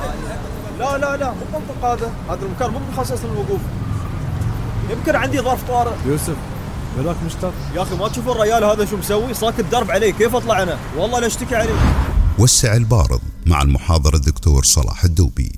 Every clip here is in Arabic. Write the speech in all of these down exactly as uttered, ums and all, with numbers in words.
لا لا لا مو منطق هذا، هذا المكان مو مخصص للوقوف. يمكن عندي ظرف طارئ. يوسف بلاك مشتاق يا أخي ما تشوف الرجال هذا شو مسوي؟ ساكت درب عليه، كيف أطلع أنا؟ والله لا أشتكي عليه. وسع البارض مع المحاضر الدكتور صلاح الدوبي.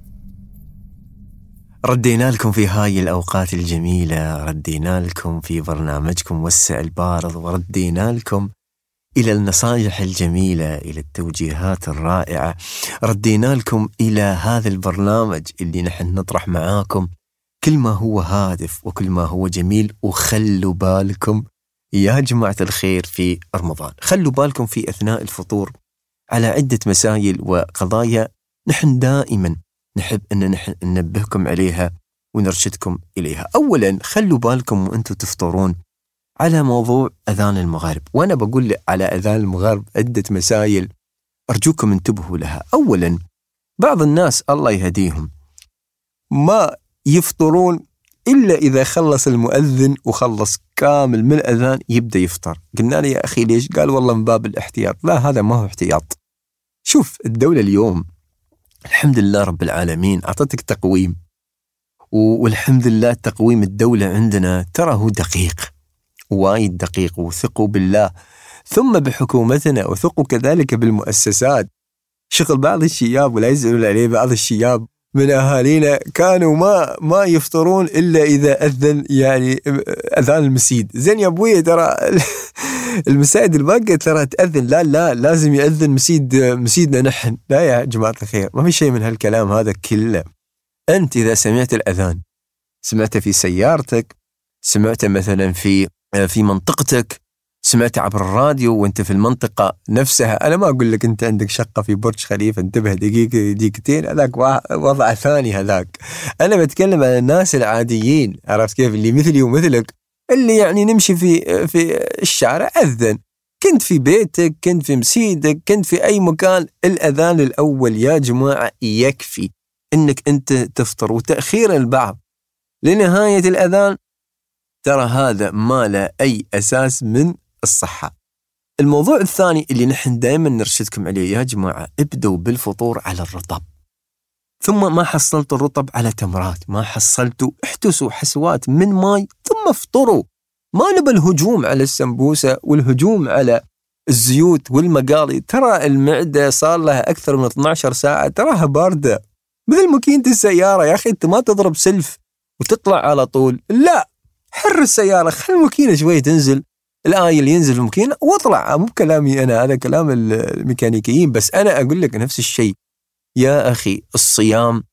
ردينا لكم في هاي الأوقات الجميلة، ردينا لكم في برنامجكم وسع البارض، وردينا لكم إلى النصائح الجميلة، إلى التوجيهات الرائعة، ردينا لكم إلى هذا البرنامج اللي نحن نطرح معاكم كل ما هو هادف وكل ما هو جميل. وخلوا بالكم يا جماعة الخير في رمضان، خلوا بالكم في أثناء الفطور على عدة مسائل وقضايا نحن دائما نحب أن نحن ننبهكم عليها ونرشدكم إليها. أولا خلوا بالكم وأنتم تفطرون على موضوع أذان المغرب، وأنا بقول على أذان المغرب عدة مسائل أرجوكم انتبهوا لها. أولا بعض الناس الله يهديهم ما يفطرون إلا إذا خلص المؤذن وخلص كامل من الأذان يبدأ يفطر. قلنا له يا أخي ليش؟ قال والله من باب الاحتياط. لا، هذا ما هو احتياط. شوف الدولة اليوم الحمد لله رب العالمين أعطتك تقويم، والحمد لله تقويم الدولة عندنا ترى هو دقيق، وايد دقيق، وثقوا بالله ثم بحكومتنا، وثقوا كذلك بالمؤسسات. شغل بعض الشياب ولا يزعلون عليه، بعض الشياب من أهالينا كانوا ما ما يفطرون إلا إذا أذن يعني أذان المسيد. زين يا أبوي ترى المساجد الباقية ترى تأذن، لا لا لازم يأذن مسيد مسيدنا نحن. لا يا جماعة الخير، ما في شيء من هالكلام هذا كله. أنت إذا سمعت الأذان سمعته في سيارتك، سمعته مثلا في في منطقتك، سمعت عبر الراديو وانت في المنطقة نفسها. أنا ما أقول لك أنت عندك شقة في برج خليفة انتبه دقيقة دقيقتين، هذاك وضع ثاني هذاك. أنا بتكلم عن الناس العاديين، عرفت كيف؟ اللي مثلي ومثلك، اللي يعني نمشي في في الشارع أذن، كنت في بيتك، كنت في مسيدك، كنت في أي مكان، الأذان الأول يا جماعة يكفي إنك أنت تفطر. وتأخير البعض لنهاية الأذان ترى هذا ما لا أي أساس من الصحة. الموضوع الثاني اللي نحن دائما نرشدكم عليه يا جماعة، ابدوا بالفطور على الرطب، ثم ما حصلتوا الرطب على تمرات، ما حصلتوا احتسوا حسوات من ماي ثم افطروا. ما نبى الهجوم على السمبوسة والهجوم على الزيوت والمقالي. ترى المعدة صار لها أكثر من اثنتي عشرة ساعة تراها باردة مثل ماكينة السيارة. يا أخي أنت ما تضرب سلف وتطلع على طول، لا، حر السيارة، خل الماكينة شوية تنزل، الآيل ينزل الماكينة واطلع. مو كلامي أنا، هذا كلام الميكانيكيين، بس أنا أقول لك نفس الشيء يا أخي. الصيام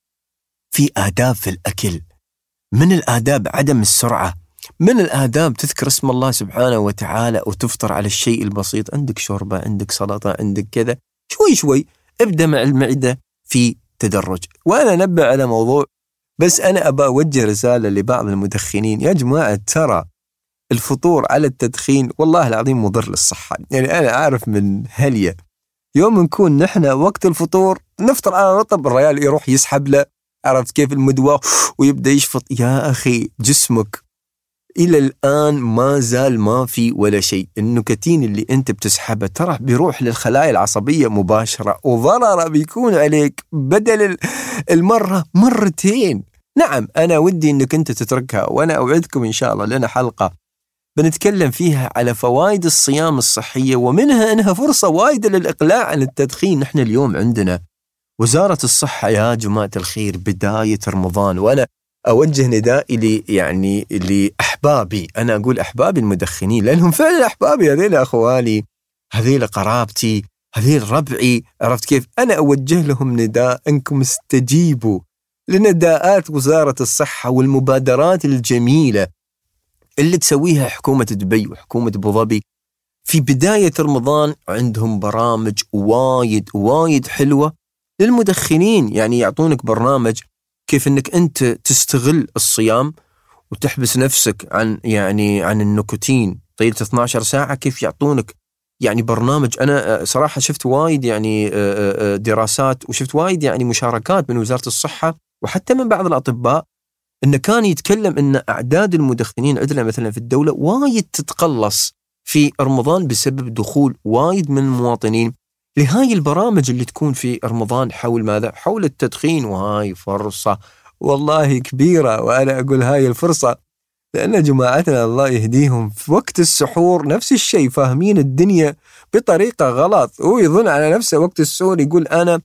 في آداب في الأكل، من الآداب عدم السرعة، من الآداب تذكر اسم الله سبحانه وتعالى وتفطر على الشيء البسيط. عندك شوربة، عندك سلطة، عندك كذا، شوي شوي ابدأ مع المعدة في تدرج. وأنا نبه على موضوع، بس أنا أبى أوجه رسالة لبعض المدخنين. يا جماعة ترى الفطور على التدخين والله العظيم مضر للصحة. يعني أنا عارف من هلية يوم نكون نحن وقت الفطور نفطر على رطب، الرجال يروح يسحب له، عرفت كيف، المدوى ويبدأ يشفط. يا أخي جسمك إلى الآن ما زال ما في ولا شيء. النيكوتين اللي أنت بتسحبه ترى بيروح للخلايا العصبية مباشرة، وضرر بيكون عليك بدل المرة مرتين. نعم أنا ودي أنك أنت تتركها، وأنا أوعدكم إن شاء الله لنا حلقة بنتكلم فيها على فوائد الصيام الصحية، ومنها أنها فرصة وايدة للإقلاع عن التدخين. نحن اليوم عندنا وزارة الصحة يا جماعة الخير بداية رمضان، وأنا أوجه ندائي لي يعني لأحبابي، أنا أقول أحبابي المدخنين لأنهم فعلا أحبابي، هذيل أخوالي، هذيل قرابتي، هذيل ربعي، عرفت كيف؟ أنا أوجه لهم نداء أنكم استجيبوا لنداءات وزارة الصحة والمبادرات الجميلة اللي تسويها حكومة دبي وحكومة أبو ظبي. في بداية رمضان عندهم برامج وايد وايد حلوة للمدخنين، يعني يعطونك برنامج كيف انك انت تستغل الصيام وتحبس نفسك عن يعني عن النيكوتين طيلة اثنتي عشرة ساعة، كيف يعطونك يعني برنامج. انا صراحة شفت وايد يعني دراسات وشفت وايد يعني مشاركات من وزارة الصحة وحتى من بعض الأطباء، إنه كان يتكلم إن أعداد المدخنين عندنا مثلا في الدولة وايد تتقلص في رمضان بسبب دخول وايد من المواطنين لهاي البرامج اللي تكون في رمضان حول ماذا؟ حول التدخين، وهاي فرصة والله كبيرة. وأنا أقول هاي الفرصة لأن جماعتنا الله يهديهم في وقت السحور نفس الشيء، فاهمين الدنيا بطريقة غلط. هو يظن على نفسه وقت السحور يقول أنا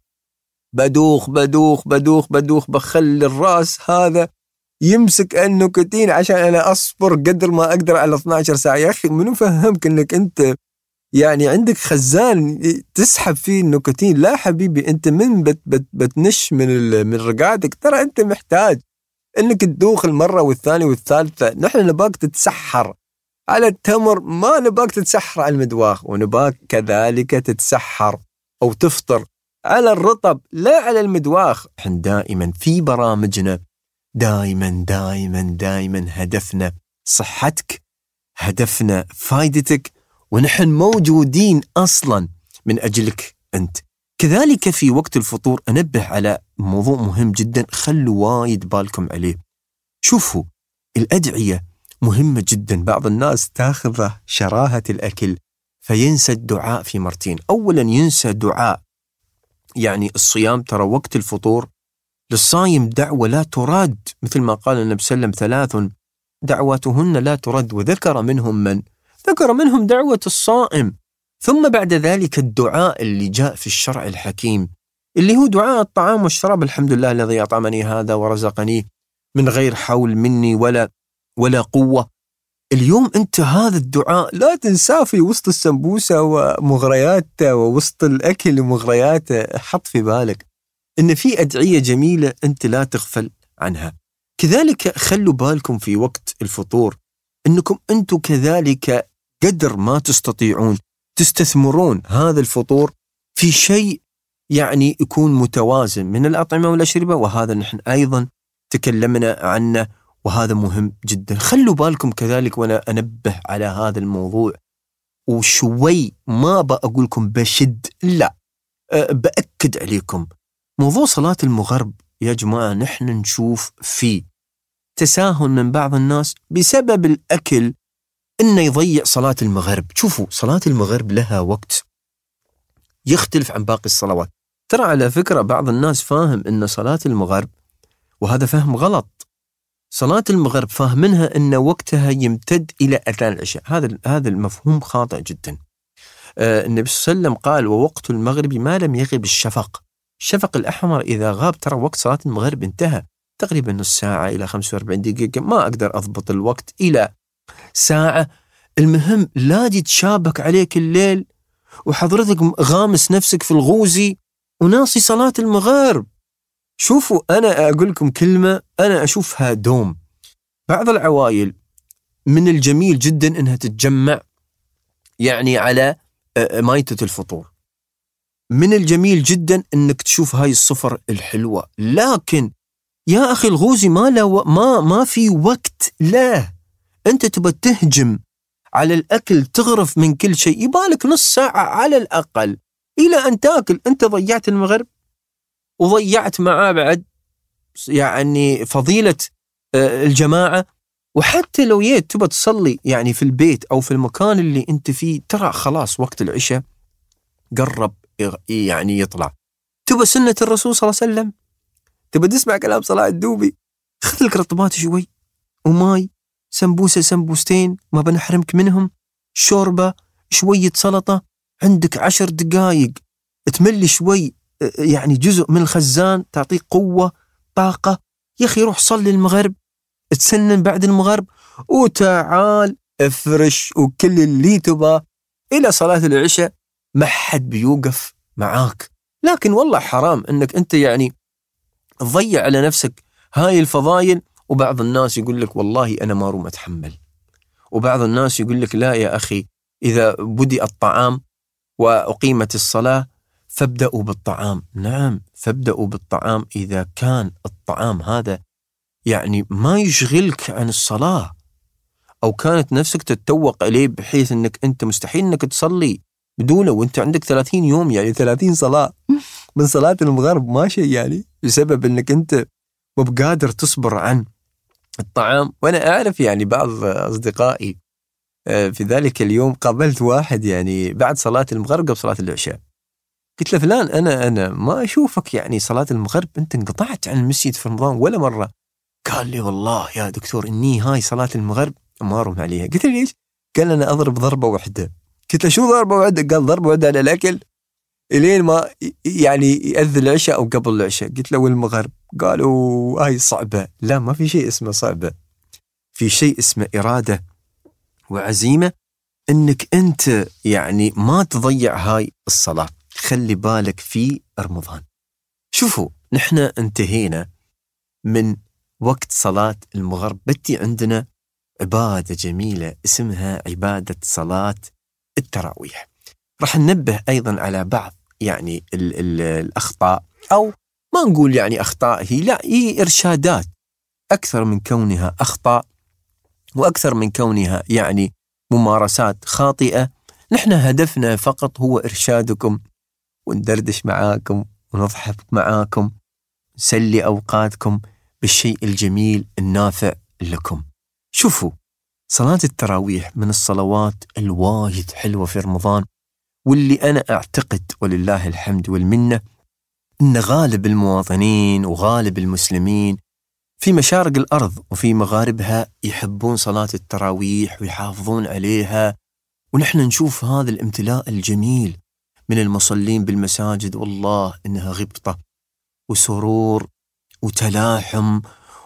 بدوخ بدوخ بدوخ بدوخ، بخلي الرأس هذا يمسك النيكوتين عشان أنا أصبر قدر ما أقدر على اثنتي عشرة ساعة. يا أخي منو فهمك أنك أنت يعني عندك خزان تسحب فيه النيكوتين؟ لا حبيبي، أنت من بت بت بتنش من من رقعتك، ترى أنت محتاج أنك تدوخ المرة والثانية والثالثة. نحن نباك تتسحر على التمر، ما نباك تتسحر على المدواخ، ونباك كذلك تتسحر أو تفطر على الرطب لا على المدواخ. نحن دائما في برامجنا دائما دائما دائما هدفنا صحتك، هدفنا فائدتك، ونحن موجودين أصلا من أجلك أنت. كذلك في وقت الفطور أنبه على موضوع مهم جدا، خلوا وايد بالكم عليه. شوفوا الأدعية مهمة جدا. بعض الناس تاخذ شراهة الأكل فينسى الدعاء في مرتين. أولا ينسى دعاء يعني الصيام، ترى وقت الفطور للصايم دعوة لا ترد، مثل ما قال النبي صلى الله عليه وسلم ثلاث دعواتهن لا ترد، وذكر منهم من ذكر منهم دعوة الصائم. ثم بعد ذلك الدعاء اللي جاء في الشرع الحكيم اللي هو دعاء الطعام والشراب، الحمد لله الذي أطعمني هذا ورزقني من غير حول مني ولا ولا قوة. اليوم أنت هذا الدعاء لا تنساه في وسط السمبوسة ومغرياته ووسط الأكل ومغرياته. حط في بالك إن في أدعية جميلة أنت لا تغفل عنها. كذلك خلوا بالكم في وقت الفطور أنكم أنتم كذلك قدر ما تستطيعون تستثمرون هذا الفطور في شيء يعني يكون متوازن من الأطعمة والأشربة، وهذا نحن أيضا تكلمنا عنه وهذا مهم جدا. خلوا بالكم كذلك، وأنا أنبه على هذا الموضوع وشوي ما بقولكم بشد، لا أه بأكد عليكم موضوع صلاة المغرب. يا جماعة نحن نشوف فيه تساهل من بعض الناس بسبب الأكل إنه يضيع صلاة المغرب. شوفوا صلاة المغرب لها وقت يختلف عن باقي الصلوات. ترى على فكرة بعض الناس فاهم إن صلاة المغرب، وهذا فهم غلط، صلاة المغرب فاهمينها إن وقتها يمتد إلى أذان العشاء. هذا هذا المفهوم خاطئ جدا. آه النبي صلى الله عليه وسلم قال ووقت المغرب ما لم يغب الشفق. الشفق الأحمر إذا غاب ترى وقت صلاة المغرب انتهى، تقريبا نص ساعة إلى خمسة وأربعين دقيقة، ما أقدر أضبط الوقت إلى ساعة. المهم لا يتشابك عليك الليل وحضرتك غامس نفسك في الغوزي وناسي صلاة المغرب. شوفوا أنا أقول لكم كلمة أنا أشوفها دوم. بعض العوائل من الجميل جدا أنها تتجمع يعني على مائدة الفطور، من الجميل جدا أنك تشوف هاي الصفر الحلوة، لكن يا أخي الغوزي ما لا و... ما ما في وقت له. أنت تبى تهجم على الأكل، تغرف من كل شيء، يبالك نص ساعة على الأقل إلى أن تأكل. أنت ضيعت المغرب وضيعت معاه بعد يعني فضيلة الجماعة. وحتى لو جيت تبى تصلي يعني في البيت أو في المكان اللي أنت فيه، ترى خلاص وقت العشاء قرب يعني يطلع. تبى سنة الرسول صلى الله عليه وسلم، تبى تسمع كلام صلاح الدوبي، خذ لك رطبات شوي وماي، سمبوسة سمبوستين ما بنحرمك منهم، شوربة، شوية سلطة، عندك عشر دقايق تملي شوي يعني جزء من الخزان تعطيك قوة طاقة. يا أخي روح صلي المغرب، تسنن بعد المغرب وتعال افرش وكل اللي تبى إلى صلاة العشاء، ما حد بيوقف معاك. لكن والله حرام أنك أنت يعني تضيع على نفسك هاي الفضايل. وبعض الناس يقول لك والله أنا ما روم أتحمل، وبعض الناس يقول لك لا يا أخي إذا بدأ الطعام وأقيمت الصلاة فابدأوا بالطعام. نعم فابدأوا بالطعام إذا كان الطعام هذا يعني ما يشغلك عن الصلاة، أو كانت نفسك تتوق عليه بحيث أنك أنت مستحيل أنك تصلي بدونه، وأنت عندك ثلاثين يوم يعني ثلاثين صلاة من صلاة المغرب ماشي يعني بسبب أنك أنت مو بقادر تصبر عن الطعام. وأنا أعرف يعني بعض أصدقائي في ذلك اليوم قابلت واحد يعني بعد صلاة المغرب قبل صلاة العشاء، قلت له فلان أنا أنا ما أشوفك يعني صلاة المغرب أنت انقطعت عن المسجد في رمضان ولا مرة. قال لي والله يا دكتور إني هاي صلاة المغرب ما أروم عليها. قلت له ليش؟ قال أنا أضرب ضربة واحدة. قلت له شو ضربة واحدة؟ قال ضربة واحدة على الأكل إلين ما يعني يأذن العشاء أو قبل العشاء. قلت له والمغرب؟ قالوا هاي صعبة. لا ما في شيء اسمه صعبة، في شيء اسمه إرادة وعزيمة إنك أنت يعني ما تضيع هاي الصلاة. خلي بالك في رمضان. شوفوا نحن انتهينا من وقت صلاة المغرب، بدي عندنا عبادة جميلة اسمها عبادة صلاة التراويح. راح ننبه أيضا على بعض يعني ال ال الأخطاء، أو ما نقول يعني أخطاء، هي لا هي إرشادات أكثر من كونها أخطاء وأكثر من كونها يعني ممارسات خاطئة. نحن هدفنا فقط هو إرشادكم وندردش معاكم ونضحك معاكم، نسلي أوقاتكم بالشيء الجميل النافع لكم. شوفوا صلاة التراويح من الصلوات الواجد حلوة في رمضان، واللي أنا أعتقد ولله الحمد والمنة إن غالب المواطنين وغالب المسلمين في مشارق الأرض وفي مغاربها يحبون صلاة التراويح ويحافظون عليها. ونحن نشوف هذا الامتلاء الجميل من المصلين بالمساجد، والله إنها غبطة وسرور وتلاحم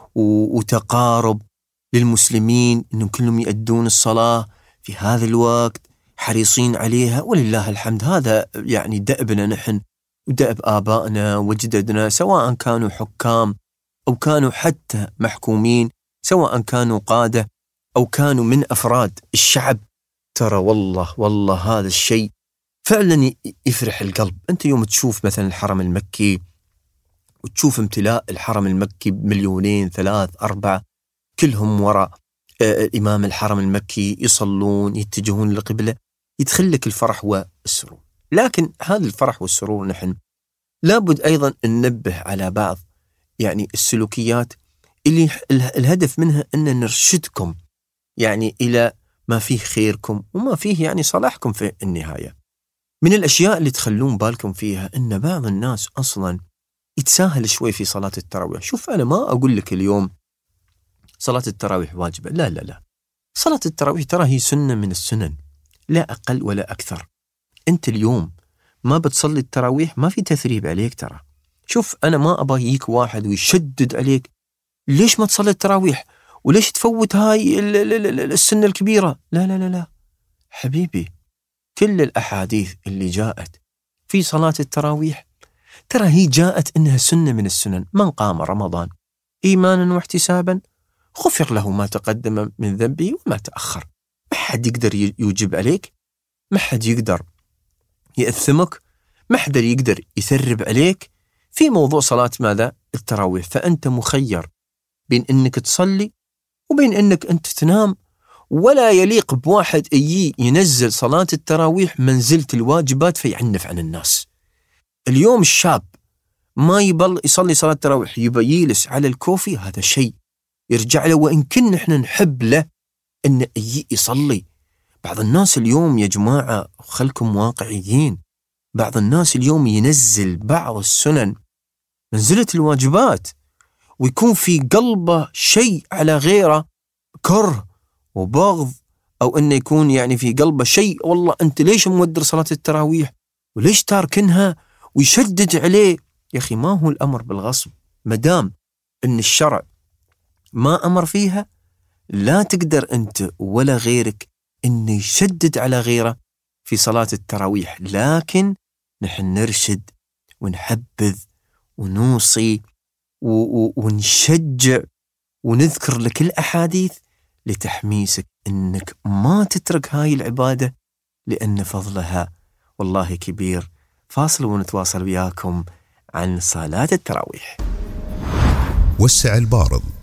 وتقارب للمسلمين، إنهم كلهم يؤدون الصلاة في هذا الوقت حريصين عليها ولله الحمد. هذا يعني دأبنا نحن ودأب آبائنا وجددنا، سواء كانوا حكام أو كانوا حتى محكومين، سواء كانوا قادة أو كانوا من أفراد الشعب. ترى والله والله هذا الشيء فعلا يفرح القلب. أنت يوم تشوف مثلا الحرم المكي وتشوف امتلاء الحرم المكي بمليونين ثلاث أربعة كلهم وراء إمام الحرم المكي يصلون يتجهون للقبلة، يدخلك الفرح والسرور. لكن هذا الفرح والسرور نحن لابد أيضا ننبه على بعض يعني السلوكيات اللي الهدف منها أن نرشدكم يعني إلى ما فيه خيركم وما فيه يعني صلاحكم في النهاية. من الأشياء اللي تخلون بالكم فيها أن بعض الناس أصلا يتساهل شوي في صلاة التراويح. شوف أنا ما أقول لك اليوم صلاة التراويح واجبة، لا لا لا، صلاة التراويح ترى هي سنة من السنن لا أقل ولا أكثر. أنت اليوم ما بتصلي التراويح ما في تثريب عليك ترى. شوف أنا ما أبغى يجيك واحد ويشدد عليك ليش ما تصلي التراويح وليش تفوت هاي السنة الكبيرة. لا لا لا لا حبيبي، كل الأحاديث اللي جاءت في صلاة التراويح ترى هي جاءت إنها سنة من السنن. من قام رمضان إيمانا واحتسابا غفر له ما تقدم من ذنبه وما تأخر. ما حد يقدر يوجب عليك، ما حد يقدر يأثمك، ما حد يقدر يثرب عليك في موضوع صلاة ماذا؟ التراويح. فأنت مخير بين أنك تصلي وبين أنك أنت تنام. ولا يليق بواحد يجي ينزل صلاة التراويح منزلة الواجبات فيعنف عن الناس. اليوم الشاب ما يبل يصلي صلاة التراويح يبى يجلس على الكوفي، هذا شيء يرجع له. وإن كنا نحن نحب له أن يجي يصلي. بعض الناس اليوم يا جماعة خلكم واقعيين، بعض الناس اليوم ينزل بعض السنن منزلة الواجبات ويكون في قلبه شيء على غيره كره وبغض، أو أنه يكون يعني في قلبه شيء والله أنت ليش مودر صلاة التراويح وليش تاركنها ويشدد عليه. يا أخي ما هو الأمر بالغصب، مدام أن الشرع ما أمر فيها لا تقدر أنت ولا غيرك أن يشدد على غيره في صلاة التراويح. لكن نحن نرشد ونحبذ ونوصي ونشجع ونذكر لك الأحاديث لتحميسك أنك ما تترك هاي العبادة، لأن فضلها والله كبير. فاصل ونتواصل وياكم عن صلاة التراويح. وسع البارض